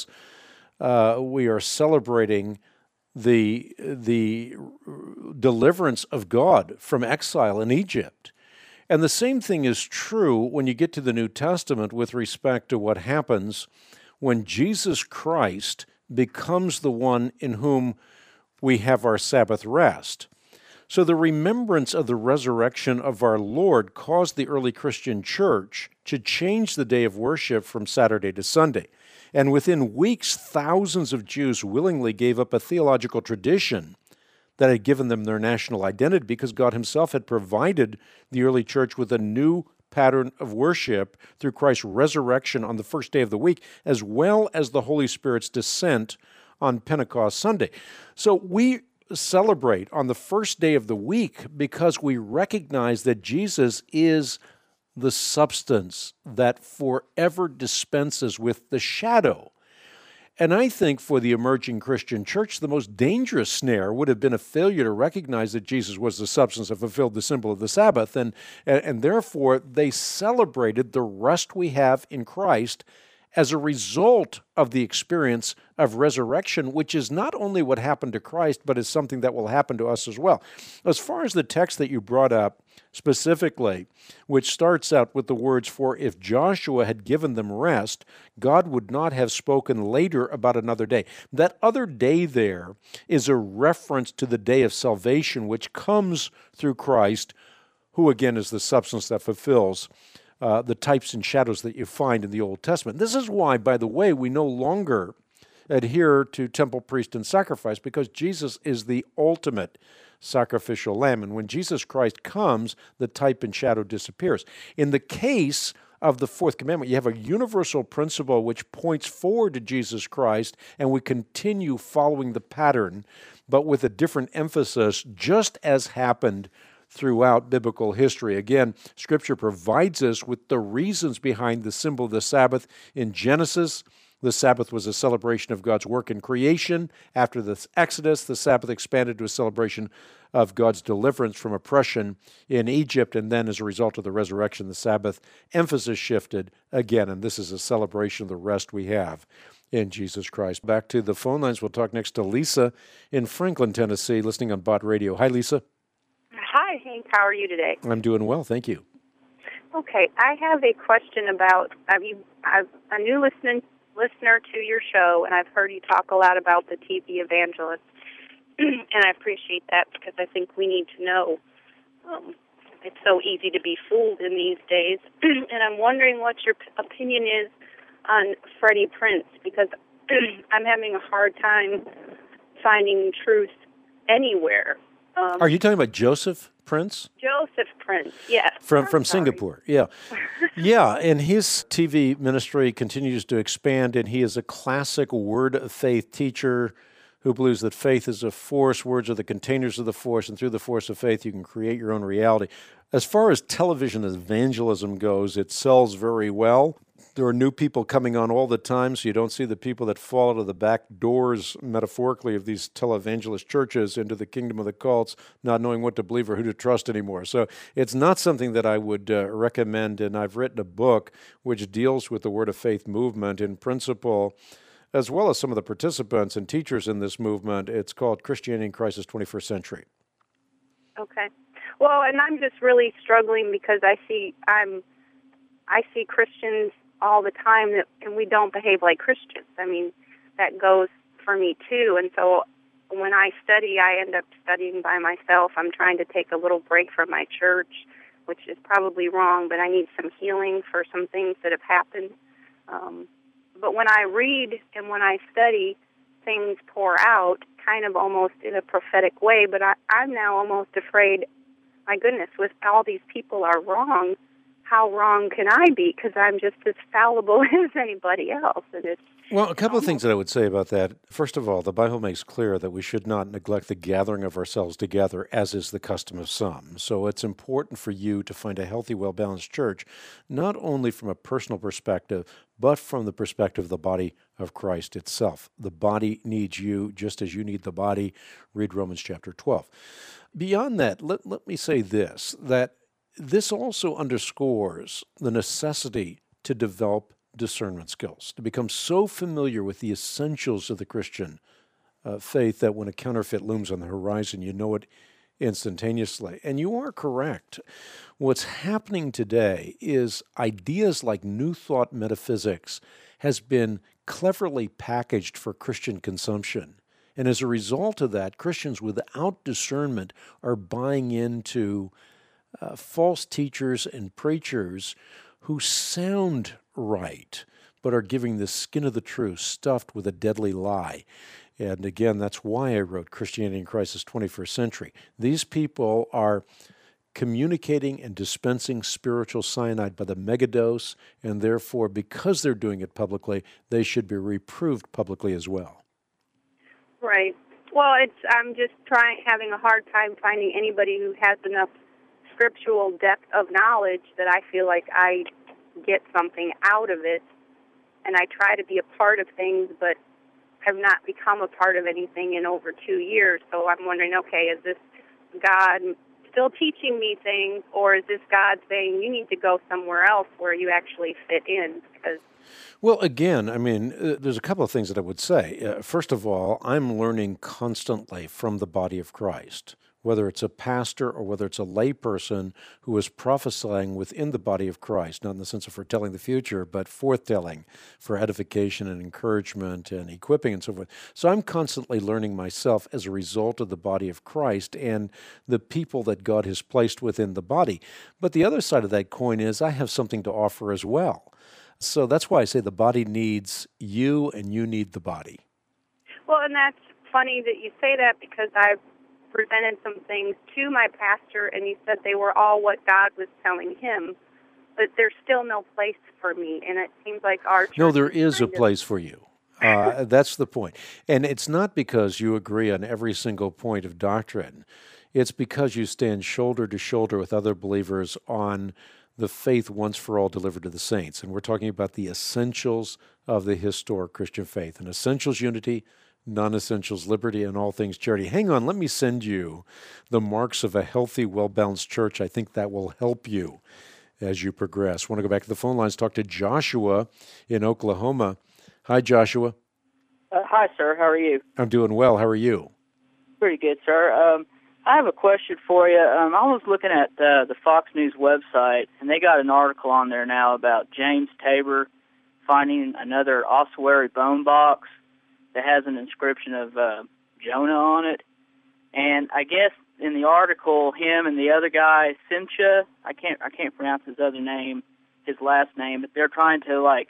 uh, we are celebrating the, the deliverance of God from exile in Egypt. And the same thing is true when you get to the New Testament with respect to what happens when Jesus Christ becomes the one in whom we have our Sabbath rest. So the remembrance of the resurrection of our Lord caused the early Christian church to change the day of worship from Saturday to Sunday. And within weeks, thousands of Jews willingly gave up a theological tradition that had given them their national identity because God himself had provided the early church with a new pattern of worship through Christ's resurrection on the first day of the week, as well as the Holy Spirit's descent on Pentecost Sunday. So we celebrate on the first day of the week because we recognize that Jesus is the substance that forever dispenses with the shadow. And I think for the emerging Christian church, the most dangerous snare would have been a failure to recognize that Jesus was the substance that fulfilled the symbol of the Sabbath, and, and, and therefore they celebrated the rest we have in Christ as a result of the experience of resurrection, which is not only what happened to Christ, but is something that will happen to us as well. As far as the text that you brought up specifically, which starts out with the words, "For if Joshua had given them rest, God would not have spoken later about another day." That other day there is a reference to the day of salvation, which comes through Christ, who again is the substance that fulfills Uh, the types and shadows that you find in the Old Testament. This is why, by the way, we no longer adhere to temple, priest, and sacrifice, because Jesus is the ultimate sacrificial lamb. And when Jesus Christ comes, the type and shadow disappears. In the case of the fourth commandment, you have a universal principle which points forward to Jesus Christ, and we continue following the pattern, but with a different emphasis, just as happened throughout biblical history. Again, Scripture provides us with the reasons behind the symbol of the Sabbath. In Genesis, the Sabbath was a celebration of God's work in creation. After the Exodus, the Sabbath expanded to a celebration of God's deliverance from oppression in Egypt. And then as a result of the resurrection, the Sabbath emphasis shifted again. And this is a celebration of the rest we have in Jesus Christ. Back to the phone lines. We'll talk next to Lisa in Franklin, Tennessee, listening on Bott Radio. Hi, Lisa. Hi, Hank. How are you today? I'm doing well, thank you. Okay, I have a question about, I mean, I'm a new listening, listener to your show, and I've heard you talk a lot about the T V evangelist, and I appreciate that because I think we need to know. Um, it's so easy to be fooled in these days, and I'm wondering what your opinion is on Freddie Prinze, because I'm having a hard time finding truth anywhere. Um, Are you talking about Joseph Prince? Joseph Prince, yes. From from Singapore, yeah. Yeah, and his T V ministry continues to expand, and he is a classic word of faith teacher who believes that faith is a force, words are the containers of the force, and through the force of faith you can create your own reality. As far as television evangelism goes, it sells very well. There are new people coming on all the time, so you don't see the people that fall out of the back doors, metaphorically, of these televangelist churches into the kingdom of the cults, not knowing what to believe or who to trust anymore. So it's not something that I would uh, recommend, and I've written a book which deals with the Word of Faith movement in principle, as well as some of the participants and teachers in this movement. It's called Christianity in Crisis twenty-first Century. Okay. Well, and I'm just really struggling because I see I'm I see Christians all the time that, and we don't behave like Christians. I mean, that goes for me too. And so when I study, I end up studying by myself. I'm trying to take a little break from my church, which is probably wrong, but I need some healing for some things that have happened. Um, but when I read and when I study, things pour out kind of almost in a prophetic way, but I, I'm now almost afraid my goodness, with all these people are wrong, how wrong can I be? Because I'm just as fallible as anybody else. And it's Well, a couple of things that I would say about that. First of all, the Bible makes clear that we should not neglect the gathering of ourselves together, as is the custom of some. So it's important for you to find a healthy, well-balanced church, not only from a personal perspective, but from the perspective of the body of Christ itself. The body needs you just as you need the body. Read Romans chapter twelve. Beyond that, let, let me say this, that this also underscores the necessity to develop discernment skills, to become so familiar with the essentials of the Christian uh, faith that when a counterfeit looms on the horizon, you know it instantaneously. And you are correct. What's happening today is ideas like New Thought metaphysics has been cleverly packaged for Christian consumption. And as a result of that, Christians without discernment are buying into uh, false teachers and preachers who sound right, but are giving the skin of the truth stuffed with a deadly lie. And again, that's why I wrote Christianity in Crisis twenty-first Century. These people are communicating and dispensing spiritual cyanide by the megadose, and therefore, because they're doing it publicly, they should be reproved publicly as well. right. Well, it's I'm just trying having a hard time finding anybody who has enough scriptural depth of knowledge that I feel like I get something out of it, and I try to be a part of things, but have not become a part of anything in over two years. So I'm wondering, okay, is this God still teaching me things, or is this God saying you need to go somewhere else where you actually fit in? Because Well, again, I mean, uh, there's a couple of things that I would say. Uh, first of all, I'm learning constantly from the body of Christ, whether it's a pastor or whether it's a layperson who is prophesying within the body of Christ, not in the sense of foretelling the future, but forthtelling for edification and encouragement and equipping and so forth. So I'm constantly learning myself as a result of the body of Christ and the people that God has placed within the body. But the other side of that coin is I have something to offer as well. So that's why I say the body needs you and you need the body. Well, and that's funny that you say that, because I've presented some things to my pastor, and he said they were all what God was telling him, but there's still no place for me, and it seems like our church No, there is a kind of- place for you. Uh, that's the point. And it's not because you agree on every single point of doctrine. It's because you stand shoulder to shoulder with other believers on the faith once for all delivered to the saints. And we're talking about the essentials of the historic Christian faith. And essentials unity, non-essentials liberty, and all things charity. Hang on, let me send you the marks of a healthy, well-balanced church. I think that will help you as you progress. Want to go back to the phone lines, talk to Joshua in Oklahoma. Hi, Joshua. Uh, hi, sir. How are you? I'm doing well. How are you? Pretty good, sir. Um, I have a question for you. Um, I was looking at uh, the Fox News website, and they got an article on there now about James Tabor finding another ossuary bone box that has an inscription of uh, Jonah on it. And I guess in the article, him and the other guy, Simcha, I can't I can't pronounce his other name, his last name, but they're trying to, like,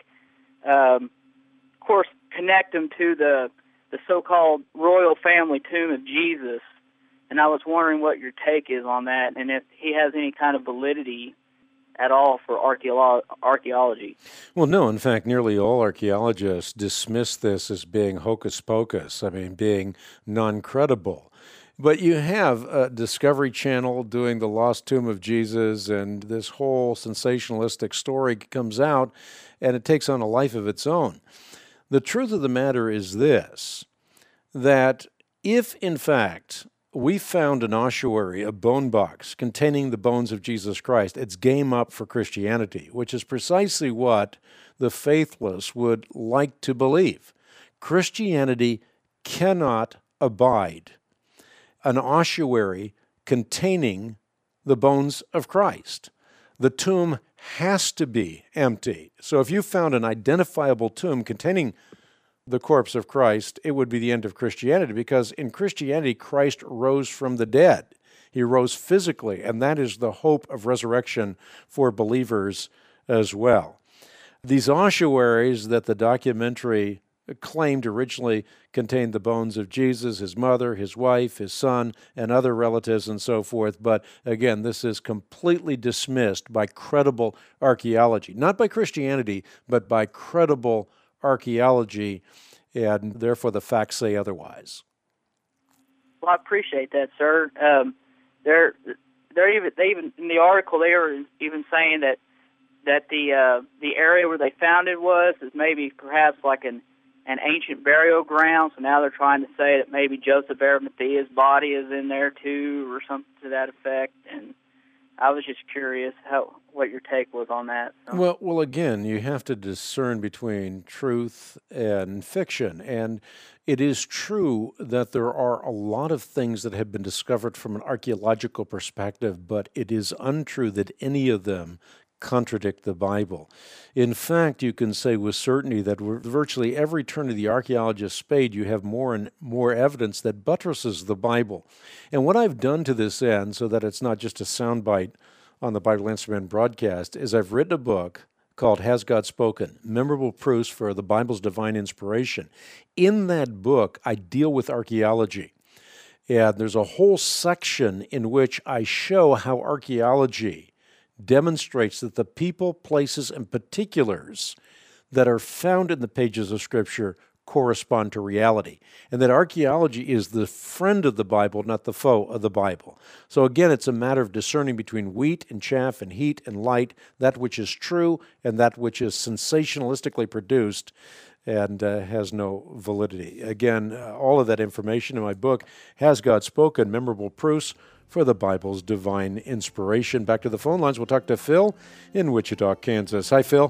um, of course, connect him to the the so-called royal family tomb of Jesus. And I was wondering what your take is on that, and if he has any kind of validity at all for archeolo- archaeology. Well, no. In fact, nearly all archaeologists dismiss this as being hocus pocus, I mean, being non-credible. But you have a Discovery Channel doing the lost tomb of Jesus, and this whole sensationalistic story comes out, and it takes on a life of its own. The truth of the matter is this, that if, in fact, we found an ossuary, a bone box, containing the bones of Jesus Christ, it's game up for Christianity, which is precisely what the faithless would like to believe. Christianity cannot abide an ossuary containing the bones of Christ. The tomb has to be empty. So if you found an identifiable tomb containing the corpse of Christ, it would be the end of Christianity, because in Christianity, Christ rose from the dead. He rose physically, and that is the hope of resurrection for believers as well. These ossuaries that the documentary claimed originally contained the bones of Jesus, his mother, his wife, his son, and other relatives and so forth. But again, this is completely dismissed by credible archaeology, not by Christianity, but by credible archaeology, and therefore the facts say otherwise. Well, I appreciate that, sir. Um, they're they're even they even in the article they were even saying that that the uh, the area where they found it was is maybe perhaps like an an ancient burial ground. So now they're trying to say that maybe Joseph of Arimathea's body is in there too, or something to that effect. And I was just curious how what your take was on that. So. Well, well, again, you have to discern between truth and fiction, and it is true that there are a lot of things that have been discovered from an archaeological perspective, but it is untrue that any of them contradict the Bible. In fact, you can say with certainty that virtually every turn of the archaeologist's spade, you have more and more evidence that buttresses the Bible. And what I've done to this end, so that it's not just a soundbite on the Bible Answer Man broadcast, is I've written a book called Has God Spoken? Memorable Proofs for the Bible's Divine Inspiration. In that book, I deal with archaeology. And there's a whole section in which I show how archaeology demonstrates that the people, places, and particulars that are found in the pages of Scripture correspond to reality, and that archaeology is the friend of the Bible, not the foe of the Bible. So again, it's a matter of discerning between wheat and chaff and heat and light, that which is true and that which is sensationalistically produced and uh, has no validity. Again, uh, all of that information in my book, Has God Spoken? Memorable Proofs for the Bible's Divine Inspiration. Back to the phone lines. We'll talk to Phil in Wichita, Kansas. Hi, Phil.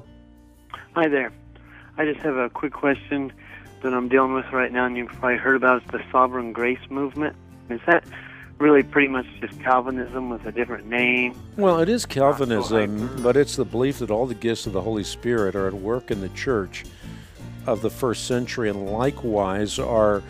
Hi there. I just have a quick question that I'm dealing with right now, and you've probably heard about it, the Sovereign Grace Movement. Is that really pretty much just Calvinism with a different name? Well, it is Calvinism, but it's the belief that all the gifts of the Holy Spirit are at work in the church of the first century and likewise are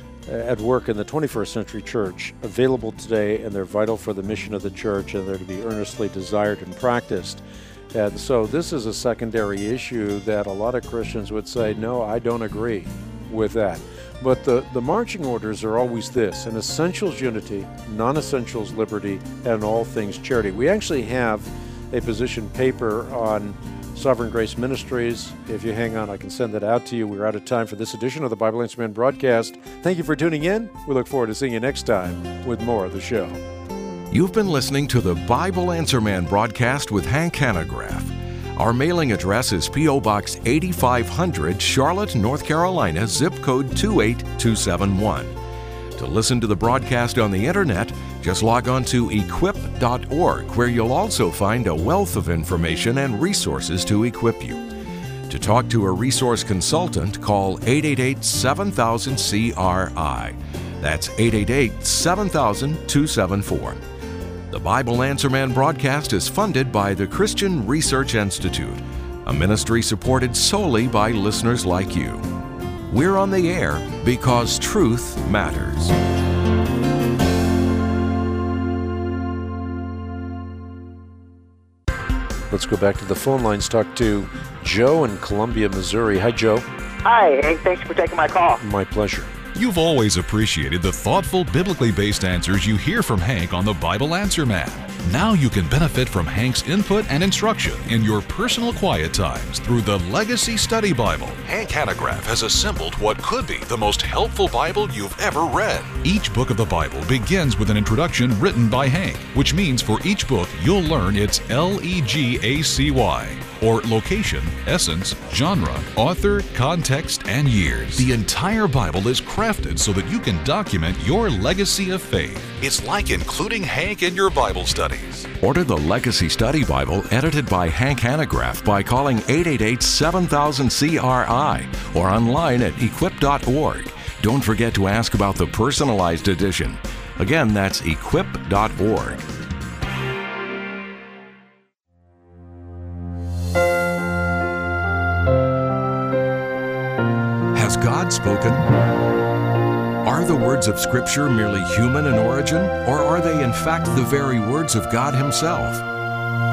at work in the twenty-first century church, available today, and they're vital for the mission of the church, and they're to be earnestly desired and practiced. And so this is a secondary issue that a lot of Christians would say, no, I don't agree with that. But the, the marching orders are always this: in essentials, unity; non-essentials, liberty; and in all things, charity. We actually have a position paper on Sovereign Grace Ministries. If you hang on, I can send that out to you. We're out of time for this edition of the Bible Answer Man broadcast. Thank you for tuning in. We look forward to seeing you next time with more of the show. You've been listening to the Bible Answer Man broadcast with Hank Hanegraaff. Our mailing address is P O Box eighty-five hundred, Charlotte, North Carolina, zip code two eight two seven one. To listen to the broadcast on the internet, just log on to equip dot org, where you'll also find a wealth of information and resources to equip you. To talk to a resource consultant, call eight eight eight, seven thousand, C R I. That's eight eight eight, seven thousand, two seven four. The Bible Answer Man broadcast is funded by the Christian Research Institute, a ministry supported solely by listeners like you. We're on the air because truth matters. Let's go back to the phone lines, talk to Joe in Columbia, Missouri. Hi, Joe. Hi, Hank. Thanks for taking my call. My pleasure. You've always appreciated the thoughtful, biblically based answers you hear from Hank on the Bible Answer Man. Now you can benefit from Hank's input and instruction in your personal quiet times through the Legacy Study Bible. Hank Hanegraaff has assembled what could be the most helpful Bible you've ever read. Each book of the Bible begins with an introduction written by Hank, which means for each book you'll learn its L E G A C Y, or location, essence, genre, author, context, and years. The entire Bible is crafted so that you can document your legacy of faith. It's like including Hank in your Bible studies. Order the Legacy Study Bible edited by Hank Hanegraaff by calling eight eight eight, seven thousand, C R I or online at equip dot org. Don't forget to ask about the personalized edition. Again, that's equip dot org. Has God spoken? Are the words of Scripture merely human in origin, or are they in fact the very words of God Himself?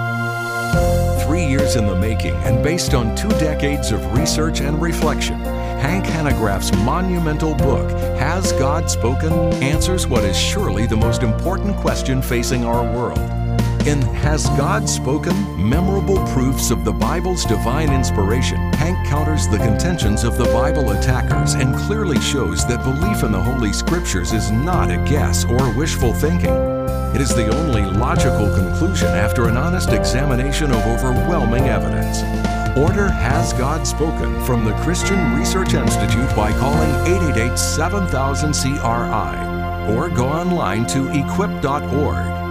Three years in the making and based on two decades of research and reflection, Hank Hanegraaff's monumental book, Has God Spoken?, answers what is surely the most important question facing our world. In Has God Spoken? Memorable Proofs of the Bible's Divine Inspiration, Hank counters the contentions of the Bible attackers and clearly shows that belief in the Holy Scriptures is not a guess or wishful thinking. It is the only logical conclusion after an honest examination of overwhelming evidence. Order Has God Spoken from the Christian Research Institute by calling eight eight eight, seven thousand, C R I or go online to equip dot org.